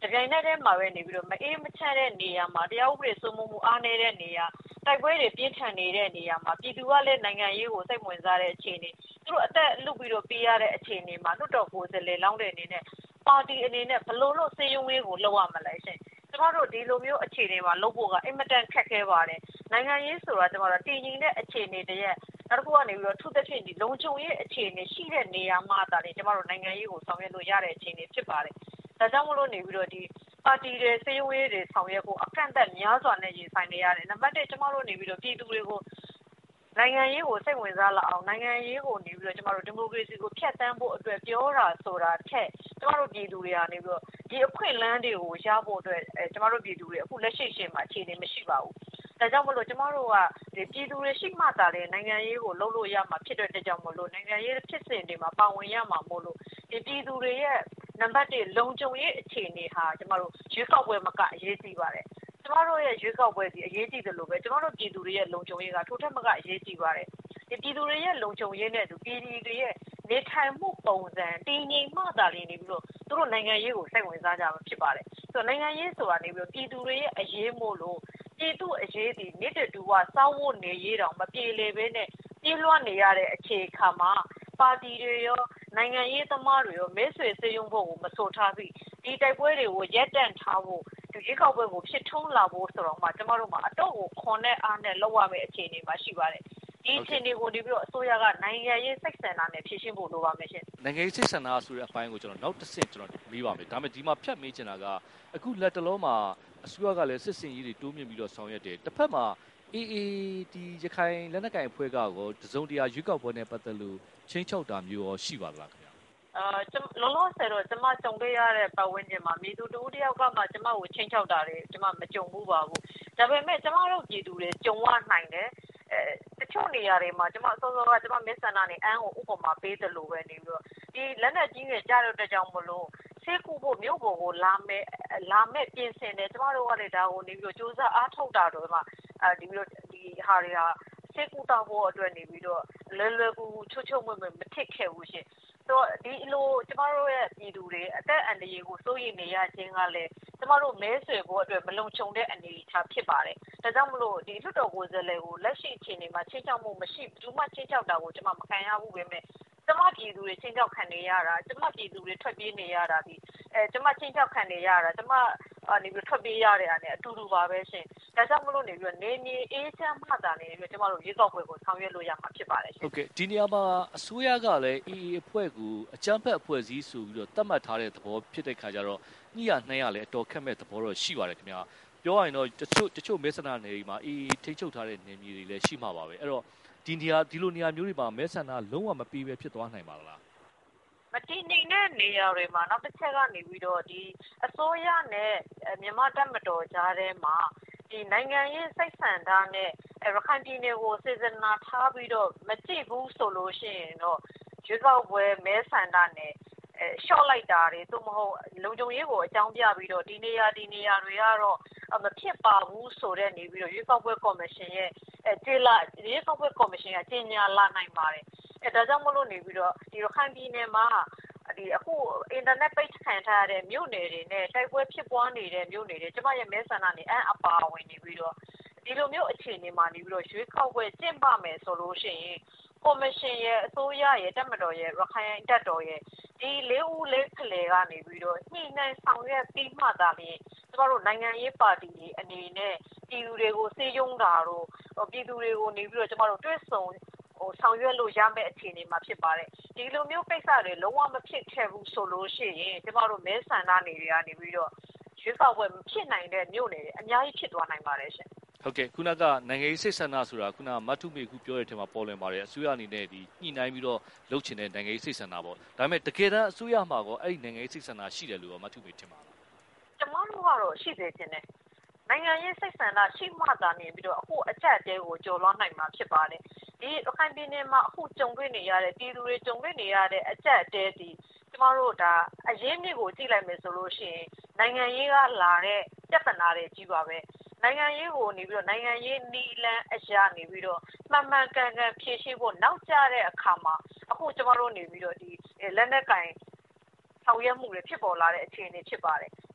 တပြိုင်နက်တည်းမှာပဲနေပြီးတော့မအေးမချမ်းတဲ့နေရာမှာတရားဥပဒေစိုးမိုးမှုအားနည်းတဲ့နေရာတိုက်ပွဲတွေပြင်းထန်နေတဲ့နေရာမှာပြည်သူကလည်းနိုင်ငံရေးကိုစိတ်ဝင်စားတဲ့အခြေအနေသူတို့အသက်လုပြီးတော့ပေးရတဲ့အခြေအနေမှာလွတ်တော်ကိုယ်စားလှယ်လောင်းတဲ့အနေနဲ့ပါတီအနေနဲ့ဘလို့လို့စေယုံရေးကိုလောက်ရမလဲရှင်ကျမတို့ဒီလိုမျိုးအခြေအနေမှာလုပ်ဖို့ကအင်မတန်ခက်ခဲပါတယ်နိုင်ငံရေးဆိုတာကျမတို့တည်ငြိမ်တဲ့အခြေအနေတည်းနောက်တစ်ခုကနေပြီးတော့ထူးသဖြင့်ဒီလုံခြုံရေးအခြေအနေရှိတဲ့နေရာမှာတာလေကျမတို့နိုင်ငံရေးကိုဆောင်ရွက်လို့ရတဲ့အခြေအနေဖြစ်ပါတယ်ဒါကြောင့်မလို့နေပြီးတော့ဒီပါတီတွေစေယုံရေးတွေဆောင်ရွက်ဖို့အကန့်အသတ်များစွာနဲ့ရင်ဆိုင်နေရတယ်နံပါတ်တစ်ကျမတို့နေပြီးတော့ပြည်သူတွေကိုနိုင်ငံရေးကိုစိတ်ဝင်စားလာအောင်နိုင်ငံရေးကိုနေပြီးတော့ကျမတို့ဒီမိုကရေစီကိုဖျက်ဆီးဖို့အတွက်ပြောတာဆိုတာထက်ကျမတို့ပြည်သူတွေကနေပြီးတော့ဒီအခွင့်အလမ်းတွေကိုရဖို့အတွက်ကျမတို့ပြည်သူတွေအခုလက်ရှိရှင်မှာအခြေအနေမရှိပါဘူးဒါကြောင့်မလို့ကျမတို့ကဒီပြည်သူတွေရှိမှသာလေနိုင်ငံရေးကိုလုပ်လို့ရမှာဖြစ်တဲ့အတွက်ကြောင့်မလို့နိုင်ငံရေးဖြစ်စဉ်တွေမှာပါဝင်ရမှာမို့လို့ဒီပြည်သူတွေရဲ့နံပါတ်တစ်လုံခြုံရေးအခြေအနေဟာကျမတို့ရွေးကောက်ပွဲမှာကအရေးကြီးပါတယ်ကျမတို့ရဲ့ရွေးကောက်ပွဲဒီအရေးကြီးတယ်လို့ပဲကျမတို့ပြည်သူတွေရဲ့လုံခြုံရေးကထိုထက်မကအရေးကြီးပါတယ်ဒီပြည်သူတွေရဲ့လုံခြုံရေးနဲ့သူပြည်သူတွေရဲ့နေထိုင်မှုပုံစံတည်ငြိမ်မှသာလျှင်နေပြီးတော့သူတို့နိုင်ငံရေးကိုစိတ်ဝင်စားကြမှာဖြစ်ပါတယ်ဆိုတော့နိုင်ငံရေးဆိုတာနေပြီးတော့ပြည်သူတွေရဲ့အရေးမို့လို့ပြည်သူအရေးဒီနေ့တူကစောင်းဖို့နေရေးတော့မပြေလေပဲနဲ့ပြေးလွှတ်နေရတဲ့အခြေခံမှာပါတီတွေရောနိုင်ငံရေးသမားတွေရောမဲဆွေစေယုံဖို့ကိုမဆိုထားပြီးဒီတိုက်ပွဲတွေကိုရက်တန့်ထားဖို့ဒီရေကောက်ပွဲကိုဖြစ်ထုံးလာဖို့ဆိုတော့မှကျမတို့မှာအတော့ကိုခွန်နဲ့အားနဲ့လောက်ရမယ့်အခြေအနေမှာရှိပါတယ်ဒီအခြေအနေကိုဒီပြီးတော့အစိုးရကနိုင်ငံရေးစိတ်ဆန္ဒနဲ့ဖြည့်ရှင်းဖို့လိုပါမယ်ရှင်နိုင်ငံရေးစိတ်ဆန္ဒဆိုတဲ့အပိုင်းကိုကျွန်တော်နောက်တစ်ဆင့်ကျွန်တော်မေးပါမယ်ဒါပေမဲ့ဒီမှာဖြတ်မေးချင်တာကအခုလက်တလုံးမှာအစိုးရကလည်းစစ်စင်ရေးတွေတိုးမြင့်ပြီးတော့ဆောင်ရွက်တယ်တစ်ဖက်မှာအေးအေးဒီရခိုင်လက်နက်ကိုင်အဖွဲ့ကကိုတစုံတရာရွေးကောက်ပွဲနဲ့ပတ်သက်လို့ချင်းချုပ်တာမျိုးရောရှိပါသလားခင်ဗျာအာလောလောဆယ်တော့ကျမကြုံတွေ့ရတဲ့ပတ်ဝန်းကျင်မှာမြေသူတူတယောက်ကမှကျမကိုချင်းချုပ်တာတွေကျမမကြုံဘူးပါဘူးဒါပေမဲ့ကျမတို့ပြည်သူတွေကြုံရနိုင်တယ်အဲတချို့နေရာတွေမှာကျမစောစောကကျမမစ္စန္ဒနဲ့အန်းကိုဥပမာပေးတယ်လို့ပဲနေပြီးတော့ဒီလက်နက်ကြီးတွေကြားတဲ့အတွက်ကြောင့်မလို့ဆေးကုဖို့မြို့ပေါ်ကိုလာမဲ့လာမဲ့ပြင်ဆင်တယ်ကျမတို့ကလည်းဒါကိုနေပြီးတော့စူးစမ်းအားထုတ်တာတော့မှအဲဒီပြီးတော့ဒီဟာတွေဟာဆေးကုတောက်ဖို့အတွက်နေပြီးတော့လွယ်လွယ်ကူကူချွတ်ချွတ်မွတ်မွတ်မထစ်ခဲ့ဘူးရှင်ဆိုတော့ဒီလိုကျမတို့ရဲ့ပြည်သူတွေအသက်အန္တရာယ်ကိုစိုးရိမ်နေရခြင်းကလည်းကျမတို့မဲဆွယ်ဖို့အတွက်မလုံခြုံတဲ့အနေအထားဖြစ်ပါတယ်ဒါကြောင့်မလို့ဒီလွတ်တော်ကိုယ်စားလှယ်ကိုလက်ရှိအခြေအနေမှာချင်းချောက်မှုမရှိဘူးမှချင်းချောက်တာကိုကျမမခံရဘူးပဲမဲ့ကျမပြည်သူတွေချင်းချောက်ခံနေရတာကျမပြည်သူတွေထွက်ပြေးနေရတာဒီအဲကျမချင်းချောက်ခံနေရတာကျမအနေပြီးထွက်ပြေးရတဲ့အနေအတူတူပါပဲရှင်ဒါကြောင့်မလို့နေပြီးနေနေအေးချမ်းမှသာနေပြီးကျမတို့ရေကောက်ပွဲကိုဆောင်ရွက်လို့ရမှာဖြစ်ပါတယ်ရှင်ဟုတ်ကဲ့ဒီနေရာမှာအစိုးရကလည်းအေးအေးအဖွဲ့ကိုအကြမ်းဖက်အဖွဲ့အစည်းဆိုပြီးတော့သတ်မှတ်ထားတဲ့သဘောဖြစ်တဲ့ခါကျတော့ညှိရနှိုင်းရလည်းအတော်ခက်မဲ့သဘောတော့ရှိပါတယ်ခင်ဗျာပြောရရင်တော့တချို့တချို့မဲဆန္ဒနယ်တွေမှာအေးအေးထိချုပ်ထားတဲ့နယ်မြေတွေလည်းရှိမှာပါပဲအဲ့တော့ဒီနေရာဒီလိုနေရာမျိုးတွေမှာမဲဆန္ဒလုံးဝမပြီးပဲဖြစ်သွားနိုင်ပါလားမတည်နေတဲ့နေရာတွေမှာနောက်တစ်ချက်ကနေပြီးတော့ဒီအစိုးရနဲ့မြန်မာတပ်မတော်ကြားထဲမှာဒီနိုင်ငံရေးစိတ်ဆန္ဒနဲ့ရခိုင်ပြည်နယ်ကိုစေစနာထားပြီးတော့မကြည့်ဘူးဆိုလို့ရှိရင်တော့ရွေးကောက်ပွဲမဲဆန္ဒနဲ့အဲရှော့လိုက်တာတွေသို့မဟုတ်လုံခြုံရေးကိုအကြောင်းပြပြီးတော့ဒီနေရာဒီနေရာတွေကတော့မဖြစ်ပါဘူးဆိုတဲ့နေပြီးတော့ရွေးကောက်ပွဲကော်မရှင်ရဲ့အဲကျေလာရွေးကောက်ပွဲကော်မရှင်ကကြီးညာလာနိုင်ပါတယ်အဲဒါကြောင့်မလို့နေပြီးတော့ဒီရခိုင်ပြည်နယ်မှာဒီအခုအင်တာနက်ပိတ်ခံထားတဲ့မြို့နယ်တွေနဲ့တိုက်ပွဲဖြစ်ပွားနေတဲ့မြို့နယ်တွေကျမရဲ့မဲဆန္ဒနဲ့အအပါဝင်နေပြီးတော့ဒီလိုမျိုးအခြေအနေမှာနေပြီးတော့ရွေးကောက်ပွဲကျင့်ပမယ်ဆိုလို့ရှိရင်ကော်မရှင်ရဲ့အစိုးရရဲ့တပ်မတော်ရဲ့ရခိုင်တပ်တော်ရဲ့ဒီလေးဦးလေးဖလှယ်ကနေပြီးတော့ညှိနှိုင်းဆောင်ရွက်ပြီးမှသာလျှင်ကျမတို့နိုင်ငံရေးပါတီတွေအနေနဲ့ပြည်သူတွေကိုစေယုံတာတို့ပြည်သူတွေကိုနေပြီးတော့ကျမတို့တွဲဆုံဟိုဆောင်ရွက်လို့ရမယ့်အခြေအနေမှာဖြစ်ပါတယ်ဒီလိုမျိုးကိစ္စတွေလုံးဝမဖြစ်ခဲ့ဘူးဆိုလို့ရှိရင်ကျမတို့မဲဆန္ဒနေတွေကနေပြီးတော့ရွေးကောက်ပွဲမဖြစ်နိုင်တဲ့မြို့နယ်တွေအများကြီးဖြစ်သွားနိုင်ပါတယ်ရှင်ဟုတ်ကဲ့ခုနကနိုင်ငံရေးစိတ်ဆန္ဒဆိုတာခုနမတ်ထုမေခုပြောတဲ့အထက်မှာပေါ်လွင်ပါတယ်အစိုးရအနေနဲ့ဒီညှိနှိုင်းပြီးတော့လုပ်ချင်တဲ့နိုင်ငံရေးစိတ်ဆန္ဒပေါ့ဒါပေမဲ့တကယ်တမ်းအစိုးရမှာကောအဲ့ဒီနိုင်ငံရေးစိတ်ဆန္ဒရှိတယ်လို့မတ်ထုမေထင်ပါလားကျမတို့ကတော့ရှိသေးခြင်းနဲ့နိုင်ငံရေးစိတ်ဆန္ဒရှိမှသာနေပြီးတော့အခုအချက်အသေးကိုကြော်လွှမ်းနိုင်မှာဖြစ်ပါတယ်ဒီရခိုင်ပြည်နယ်မှာအခုကြုံတွေ့နေရတဲ့ပြည်သူတွေကြုံတွေ့နေရတဲ့အချက်အသေးဒီကျမတို့ဒါအရင်းမြစ်ကိုကြည့်လိုက်မယ်ဆိုလို့ရှိရင်နိုင်ငံရေးကလာတဲ့ပြဿနာတွေကြီးပါပဲနိုင်ငံရေးကိုနေပြီးတော့နိုင်ငံရေးနီလန်းအရာနေပြီးတော့မှန်မှန်ကန်ကန်ဖြည့်ရှင်းဖို့နောက်ကျတဲ့အခါမှာအခုကျမတို့နေပြီးတော့ဒီလက်နက်ကင်ဆောင်ရွက်မှုတွေဖြစ်ပေါ်လာတဲ့အခြေအနေဖြစ်ပါတယ်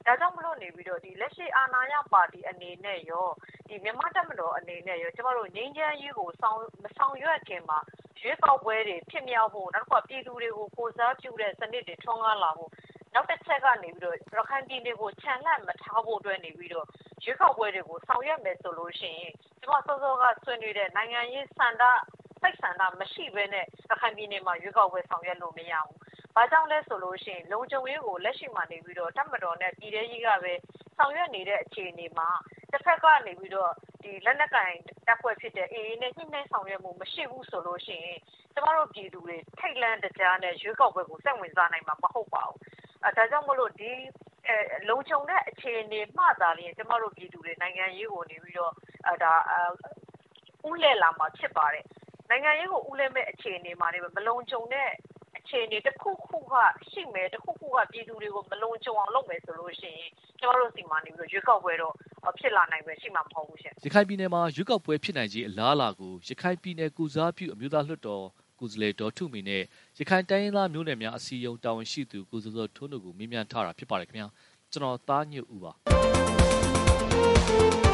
ဒါကြောင့်မလို့နေပြီးတော့ဒီလက်ရှိအာဏာရပါတီအနေနဲ့ရောဒီမြန်မာတပ်မတော်အနေနဲ့ရောကျမတို့ငြိမ်းချမ်းရေးကိုဆောင်မဆောင်ရွက်ခင်မှာရွေးကောက်ပွဲတွေဖြစ်မြောက်ဖို့နောက်တစ်ခါပြည်သူတွေကိုကိုစားပြုတဲ့စနစ်တွေထွန်းကားလာဖို့နောက်တစ်ချက်ကနေပြီးတော့ရခိုင်ပြည်နယ်ကိုခြံလှမ်းမထားဖို့အတွက်နေပြီးတော့ရွေးကောက်ပွဲတွေကိုဆောင်ရွက်မယ်ဆိုလို့ရှိရင်ကျမစောစောကဆွေးနွေးတဲ့နိုင်ငံရေးစံတာစိတ်ဆန္ဒမရှိဘဲနဲ့ရခိုင်ပြည်နယ်မှာရွေးကောက်ပွဲဆောင်ရွက်လို့မရဘူး။ဘာကြောင့်လဲဆိုလို့ရှိရင်လုံခြုံရေးကိုလက်ရှိမှာနေပြီးတော့တပ်မတော်နဲ့ပြည်ထရေးကပဲဆောင်ရွက်နေတဲ့အခြေအနေမှာတစ်ဖက်ကနေပြီးတော့ဒီလက်နက်ကင်တပ်ဖွဲ့ဖြစ်တဲ့ အေအေ နဲ့ညှိနှိုင်းဆောင်ရွက်မှုမရှိဘူးဆိုလို့ရှိရင်ကျမတို့ပြည်သူတွေထိတ်လန့်တကြားနဲ့ရွေးကောက်ပွဲကိုစိတ်ဝင်စားနိုင်မှာမဟုတ်ပါဘူး။အဲဒါကြောင့်မလို့ဒီအဲလုံခြုံတဲ့အခြေအနေမှသာလျှင်ကျမတို့ပြည်သူတွေနိုင်ငံရေးကိုနေပြီးတော့အဲဒါဦးလဲလာမှာဖြစ်ပါတယ်။နိုင်ငံရေးကိုဦးလဲမဲ့အခြေအနေမှာနေမလုံခြုံတဲ့အခြေအနေတစ်ခုခုကရှိမယ်တစ်ခုခုကပြည်သူတွေကိုမလုံခြုံအောင်လုပ်မယ်ဆိုလို့ရှိရင်ကျမတို့စီမံနေပြီးတော့ရွေးကောက်ပွဲတော့ဖြစ်လာနိုင်ပဲရှိမှာမဟုတ်ဘူးရှင်ရခိုင်ပြည်နယ်မှာရွေးကောက်ပွဲဖြစ်နိုင်ခြင်းအလားအလာကိုရခိုင်ပြည်နယ်ကုစားပြုအမျိုးသားလွှတ်တော်ကိုယ်စားလှယ်ဒေါ်ထုမီနဲ့ရခိုင်တိုင်းရင်းသားမျိုးနွယ်များအစည်းအရုံးတာဝန်ရှိသူကိုစောစောထွန်းတို့ကိုမေးမြန်းထားတာဖြစ်ပါတယ်ခင်ဗျာကျွန်တော်သားညွတ်ဦးပါ